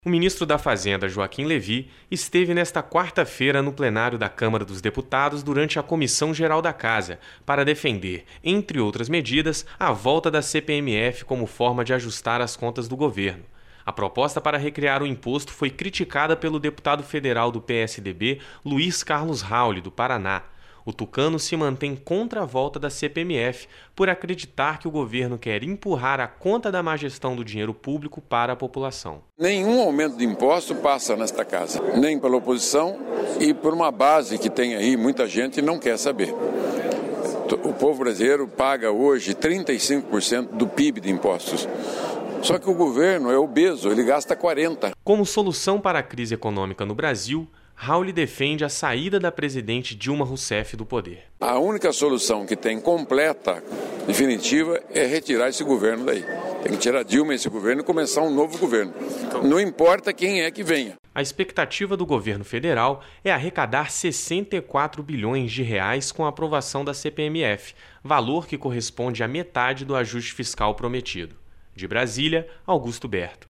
O ministro da Fazenda, Joaquim Levy, esteve nesta quarta-feira no plenário da Câmara dos Deputados durante a Comissão Geral da Casa, para defender, entre outras medidas, a volta da CPMF como forma de ajustar as contas do governo. A proposta para recriar o imposto foi criticada pelo deputado federal do PSDB, Luiz Carlos Rauli, do Paraná. O tucano se mantém contra a volta da CPMF por acreditar que o governo quer empurrar a conta da má gestão do dinheiro público para a população. Nenhum aumento de imposto passa nesta casa, nem pela oposição e por uma base que tem aí, muita gente não quer saber. O povo brasileiro paga hoje 35% do PIB de impostos. Só que o governo é obeso, ele gasta 40%. Como solução para a crise econômica no Brasil, Rauli defende a saída da presidente Dilma Rousseff do poder. A única solução que tem completa, definitiva, é retirar esse governo daí. Tem que tirar Dilma esse governo e começar um novo governo. Não importa quem é que venha. A expectativa do governo federal é arrecadar 64 bilhões de reais com a aprovação da CPMF, valor que corresponde à metade do ajuste fiscal prometido. De Brasília, Augusto Berto.